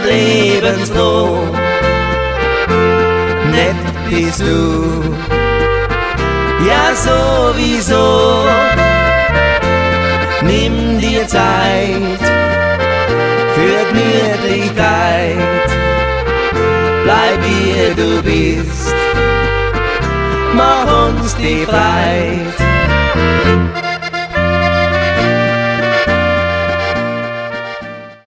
lebensfroh. Nett bist du, ja sowieso. Nimm dir Zeit für Gemütlichkeit. Bleib wie du bist, mach uns die Freit.